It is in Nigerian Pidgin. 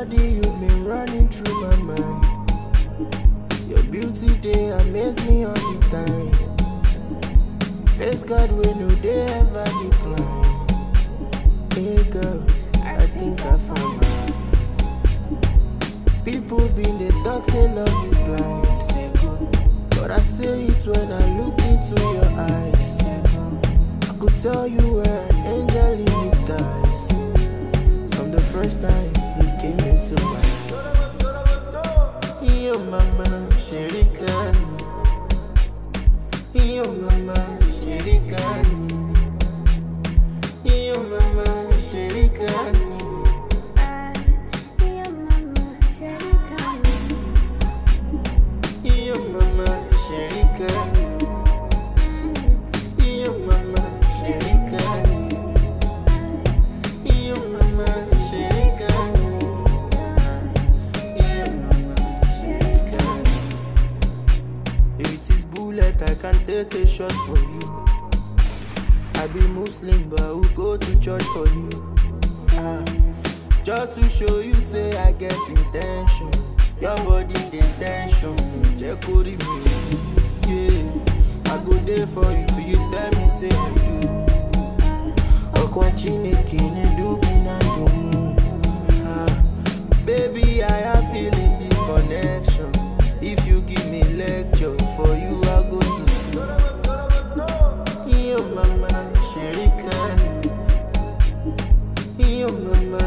body, you've been running through my mind. Your beauty, they amaze me all the time. Face God, we know they ever decline. Hey girl, I think I found my. People been the talk, say love is blind. But I say it when I look into your eyes. I could tell you were an angel in disguise. From the first time you came into my life. Yo mama, Sherikan. Yo mama, Sherikan. Yo mama, Sherikan. Yo mama, Sherikan. Yo mama, Sherikan. Yo mama, Sherikan. Yo mama, Sherikan. If it is bullet, I can take a shot for you. I be Muslim, but I will go to church for you. Just to show you, say I get intention. Your body the intention. Check me. Yeah, I go there for you till you tell me say you do. Okwachine kine do kinandomu. Baby, I am feeling this connection. If you give me lecture, for you I go to school. Yo mama, Sherikan. Yo mama,